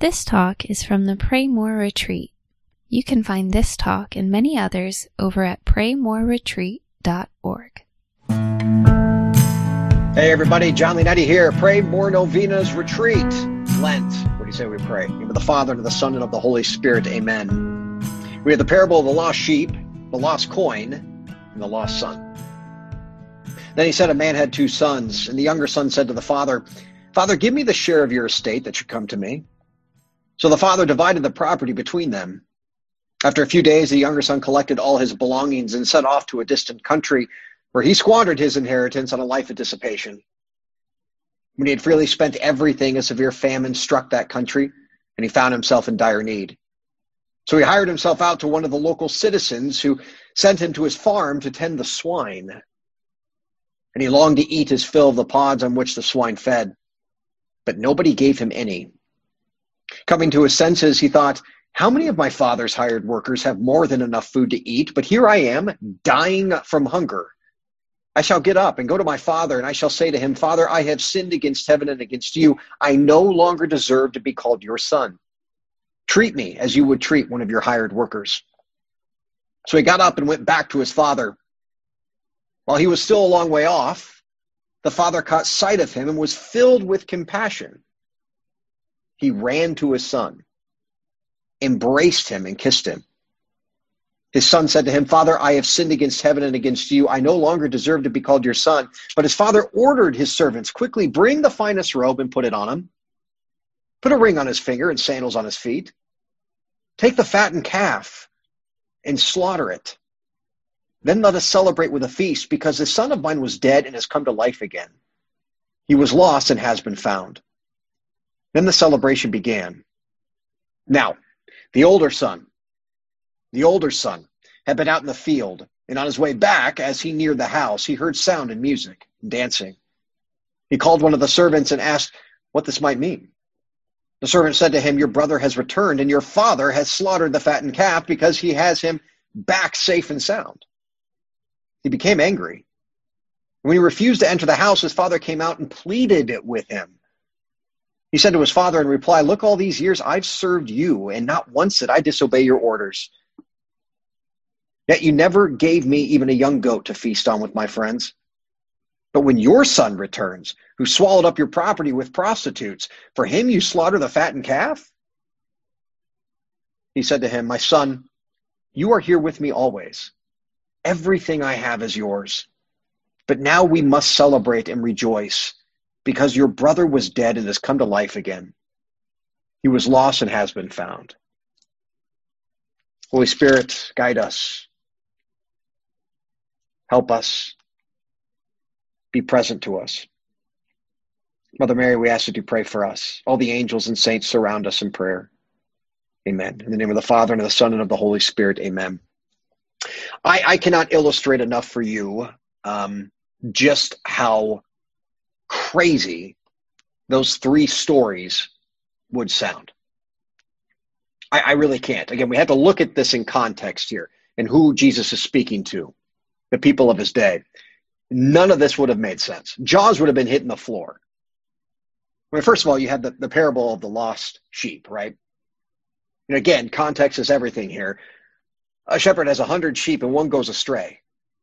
This talk is from the Pray More Retreat. You can find this talk and many others over at praymoreretreat.org. Hey everybody, John Leonetti here. Pray More Novenas Retreat. Lent. What do you say we pray? In the name of the Father, and of the Son, and of the Holy Spirit. Amen. We have the parable of the lost sheep, the lost coin, and the lost son. Then he said, a man had 2 sons, and the younger son said to the father, Father, give me the share of your estate that should come to me. So the father divided the property between them. After a few days, the younger son collected all his belongings and set off to a distant country, where he squandered his inheritance on a life of dissipation. When he had freely spent everything, a severe famine struck that country, and he found himself in dire need. So he hired himself out to one of the local citizens, who sent him to his farm to tend the swine. And he longed to eat his fill of the pods on which the swine fed, but nobody gave him any. Coming to his senses, he thought, how many of my father's hired workers have more than enough food to eat, but here I am, dying from hunger. I shall get up and go to my father, and I shall say to him, Father, I have sinned against heaven and against you. I no longer deserve to be called your son. Treat me as you would treat one of your hired workers. So he got up and went back to his father. While he was still a long way off, the father caught sight of him and was filled with compassion. He ran to his son, embraced him, and kissed him. His son said to him, Father, I have sinned against heaven and against you. I no longer deserve to be called your son. But his father ordered his servants, quickly bring the finest robe and put it on him. Put a ring on his finger and sandals on his feet. Take the fattened calf and slaughter it. Then let us celebrate with a feast, because this son of mine was dead and has come to life again. He was lost and has been found. Then the celebration began. Now, the older son had been out in the field, and on his way back, as he neared the house, he heard sound and music and dancing. He called one of the servants and asked what this might mean. The servant said to him, your brother has returned, and your father has slaughtered the fattened calf because he has him back safe and sound. He became angry. When he refused to enter the house, his father came out and pleaded with him. He said to his father in reply, look, all these years I've served you, and not once did I disobey your orders. Yet you never gave me even a young goat to feast on with my friends. But when your son returns, who swallowed up your property with prostitutes, for him you slaughter the fattened calf? He said to him, my son, you are here with me always. Everything I have is yours. But now we must celebrate and rejoice, because your brother was dead and has come to life again. He was lost and has been found. Holy Spirit, guide us. Help us. Be present to us. Mother Mary, we ask that you pray for us. All the angels and saints surround us in prayer. Amen. In the name of the Father, and of the Son, and of the Holy Spirit. Amen. I cannot illustrate enough for you just how crazy those 3 stories would sound. I really can't. Again, we have to look at this in context here and who Jesus is speaking to, the people of his day. None of this would have made sense. Jaws would have been hitting the floor. I mean, first of all, you have the parable of the lost sheep, right? And again, context is everything here. A shepherd has 100 sheep and one goes astray.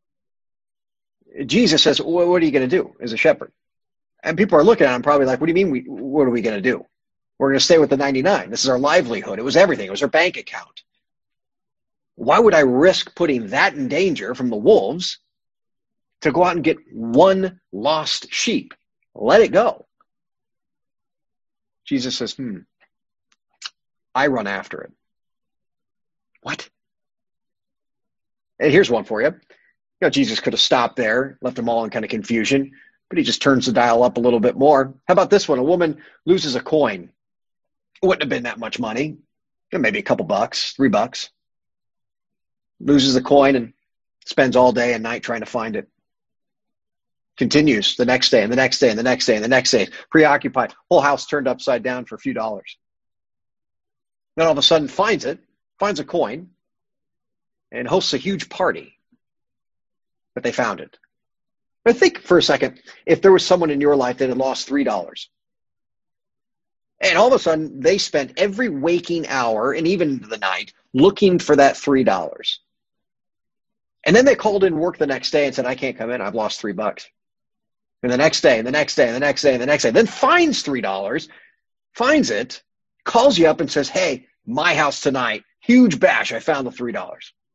Jesus says, well, what are you going to do as a shepherd? And people are looking at him probably like, what do you mean, what are we going to do? We're going to stay with the 99. This is our livelihood. It was everything. It was our bank account. Why would I risk putting that in danger from the wolves to go out and get one lost sheep? Let it go. Jesus says, I run after it. What? And here's one for you. Jesus could have stopped there, left them all in kind of confusion, but he just turns the dial up a little bit more. How about this one? A woman loses a coin. It wouldn't have been that much money. Maybe a couple bucks, $3. Loses the coin and spends all day and night trying to find it. Continues the next day and the next day and the next day and the next day. Preoccupied. Whole house turned upside down for a few dollars. Then all of a sudden finds a coin, and hosts a huge party. But they found it. But think for a second, if there was someone in your life that had lost $3, And all of a sudden, they spent every waking hour and even the night looking for that $3. And then they called in work the next day and said, I can't come in. I've lost $3. And the next day, and the next day, and the next day, and the next day. Then finds $3, finds it, calls you up and says, hey, my house tonight, huge bash. I found the $3.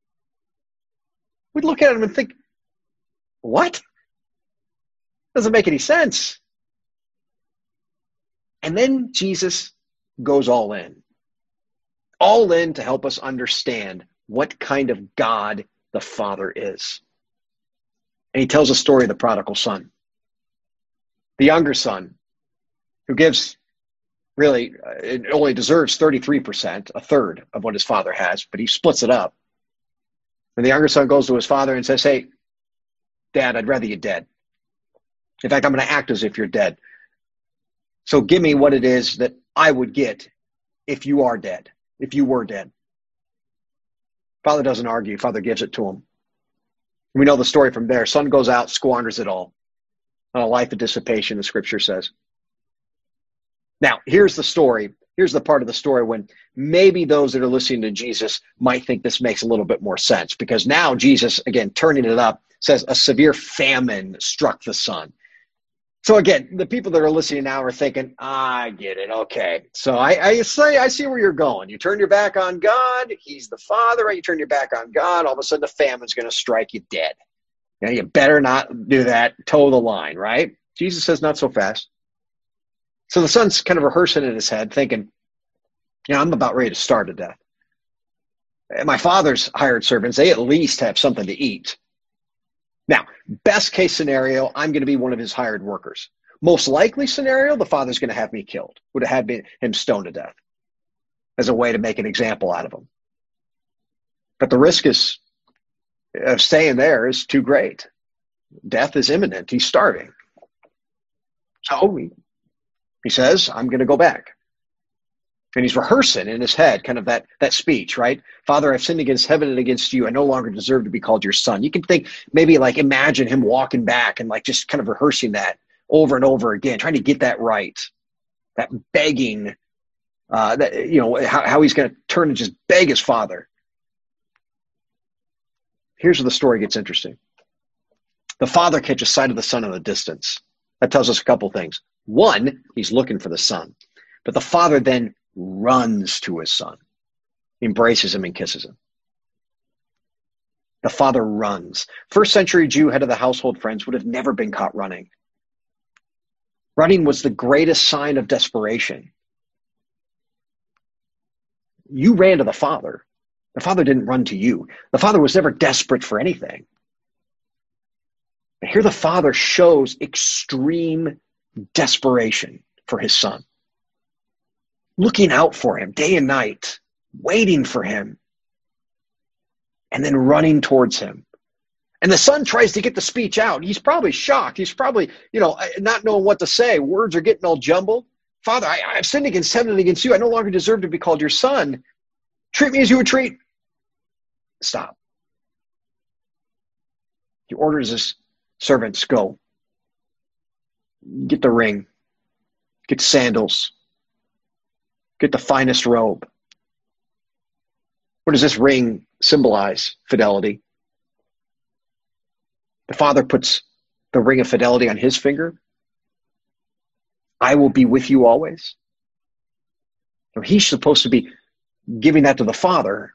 We'd look at him and think, what? Doesn't make any sense. And then Jesus goes all in to help us understand what kind of God the Father is. And he tells a story of the prodigal son. The younger son, who gives really, it only deserves 33%, a third of what his father has, but he splits it up. And the younger son goes to his father and says, hey, Dad, I'd rather you dead. In fact, I'm going to act as if you're dead. So give me what it is that I would get if you are dead, if you were dead. Father doesn't argue. Father gives it to him. We know the story from there. Son goes out, squanders it all on a life of dissipation, the scripture says. Now, here's the story. Here's the part of the story when maybe those that are listening to Jesus might think this makes a little bit more sense, because now Jesus, again, turning it up, says a severe famine struck the son. So again, the people that are listening now are thinking, I get it. Okay. So I see where you're going. You turn your back on God. He's the Father. Right? You turn your back on God. All of a sudden, the famine's going to strike you dead. Now, you better not do that. Toe the line, right? Jesus says, not so fast. So the son's kind of rehearsing in his head, thinking, I'm about ready to starve to death. My father's hired servants, they at least have something to eat. Now, best case scenario, I'm going to be one of his hired workers. Most likely scenario, the father's going to have me killed, would have had him stoned to death as a way to make an example out of him. But the risk of staying there is too great. Death is imminent. He's starving. So he says, I'm going to go back. And he's rehearsing in his head kind of that speech, right? Father, I've sinned against heaven and against you. I no longer deserve to be called your son. You can think, maybe like imagine him walking back and like just kind of rehearsing that over and over again, trying to get that right. That begging, how he's going to turn and just beg his father. Here's where the story gets interesting. The father catches sight of the son in the distance. That tells us a couple things. One, he's looking for the son. But the father then runs to his son, embraces him and kisses him. The father runs. First century Jew, head of the household, friends, would have never been caught running. Running was the greatest sign of desperation. You ran to the father. The father didn't run to you. The father was never desperate for anything. But here the father shows extreme desperation for his son. Looking out for him day and night, waiting for him, and then running towards him. And the son tries to get the speech out. He's probably shocked. He's probably, not knowing what to say. Words are getting all jumbled. Father, I've sinned against heaven and against you. I no longer deserve to be called your son. Treat me as you would treat. Stop. He orders his servants, go. Get the ring. Get sandals. Get the finest robe. What does this ring symbolize? Fidelity. The father puts the ring of fidelity on his finger. I will be with you always. So he's supposed to be giving that to the father.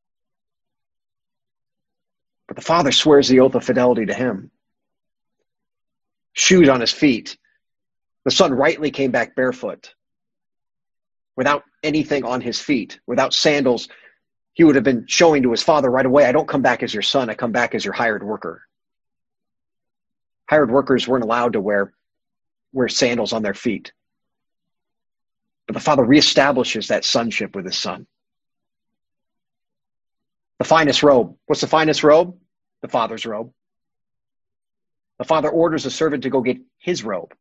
But the father swears the oath of fidelity to him. Shoes on his feet. The son rightly came back barefoot, without anything on his feet, without sandals. He would have been showing to his father right away, I don't come back as your son, I come back as your hired worker. Hired workers weren't allowed to wear sandals on their feet. But the father reestablishes that sonship with his son. The finest robe. What's the finest robe? The father's robe. The father orders a servant to go get his robe,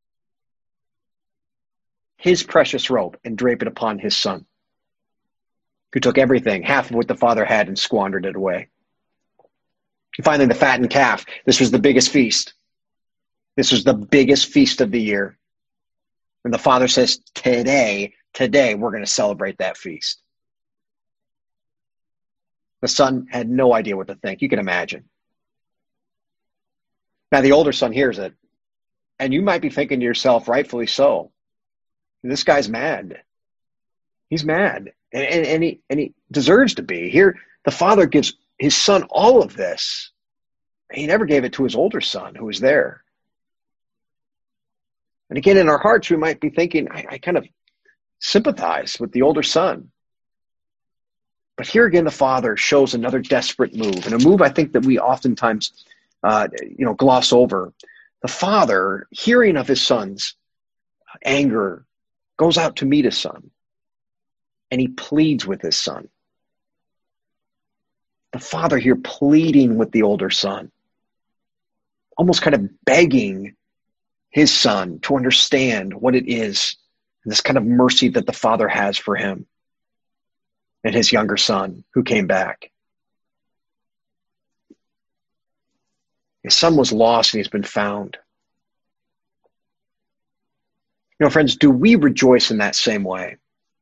his precious robe, and drape it upon his son, who took everything, half of what the father had, and squandered it away. And finally, the fattened calf. This was the biggest feast. This was the biggest feast of the year. And the Father says, today, we're going to celebrate that feast. The Son had no idea what to think. You can imagine. Now, the older son hears it, and you might be thinking to yourself, rightfully so, this guy's mad. He's mad, and he deserves to be. Here, the Father gives his son all of this. He never gave it to his older son who was there. And again, in our hearts, we might be thinking, I kind of sympathize with the older son. But here again, the Father shows another desperate move, and a move I think that we oftentimes gloss over. The Father, hearing of his son's anger, goes out to meet his son, and he pleads with his son. The Father here pleading with the older son, almost kind of begging his son to understand what it is, this kind of mercy that the Father has for him and his younger son who came back. His son was lost and he's been found. Friends, do we rejoice in that same way?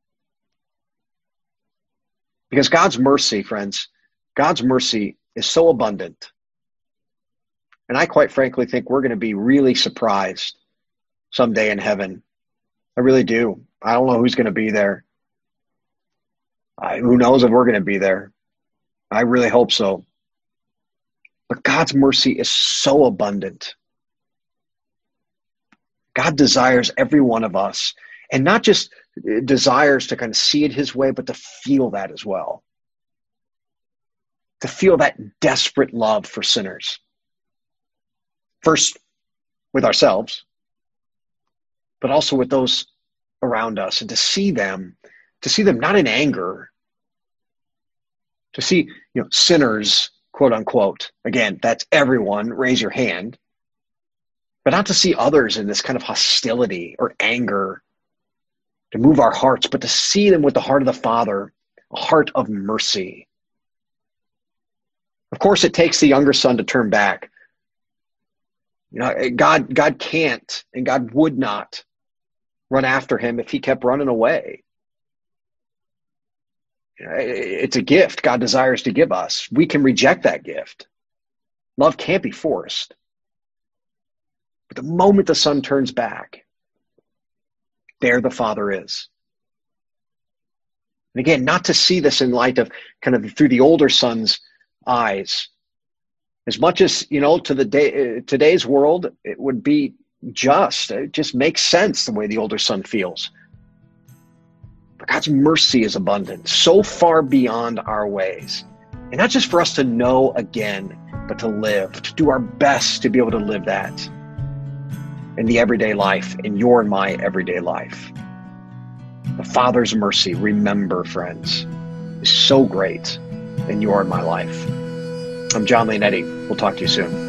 Because God's mercy, friends, God's mercy is so abundant. And I quite frankly think we're going to be really surprised someday in heaven. I really do. I don't know who's going to be there. Who knows if we're going to be there? I really hope so. But God's mercy is so abundant. God desires every one of us, and not just desires to kind of see it his way, but to feel that as well. To feel that desperate love for sinners. First with ourselves, but also with those around us, and to see them not in anger, to see, sinners, quote unquote, again, that's everyone, raise your hand, but not to see others in this kind of hostility or anger to move our hearts, but to see them with the heart of the Father, a heart of mercy. Of course, it takes the younger son to turn back. God can't and God would not run after him if he kept running away. It's a gift God desires to give us. We can reject that gift. Love can't be forced. But the moment the son turns back, there the Father is. And again, not to see this in light of kind of through the older son's eyes. As much as, to today's world, it would be just. It just makes sense the way the older son feels. But God's mercy is abundant, so far beyond our ways. And not just for us to know again, but to live, to do our best to be able to live that in the everyday life, in your and my everyday life. The Father's mercy, remember, friends, is so great in your and my life. I'm John Leonetti. We'll talk to you soon.